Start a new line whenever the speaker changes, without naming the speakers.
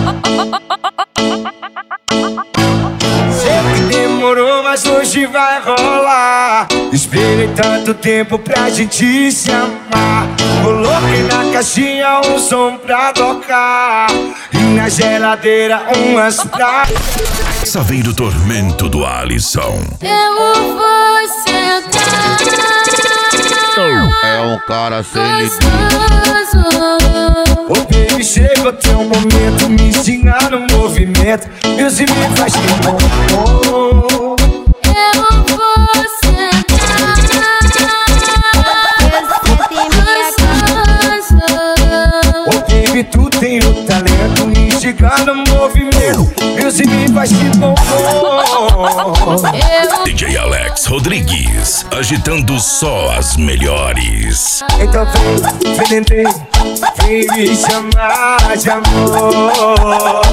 Sei que demorou, mas hoje vai rolar. Esperei tanto tempo pra gente se amar. Coloquei na caixinha um som pra tocar e na geladeira umas pra...
Saveiro Tormento do Alisson.
Eu vou sentar.
É um cara sem limite.
Ô baby, chega o teu momento, me ensina no movimento. Deus me faz bom.
Eu vou sentar.
Ô baby, tu tem o talento, me ensina no movimento. Deus me faz bom.
DJ Alex Rodrigues, agitando só as melhores.
Então vem me chamar de amor.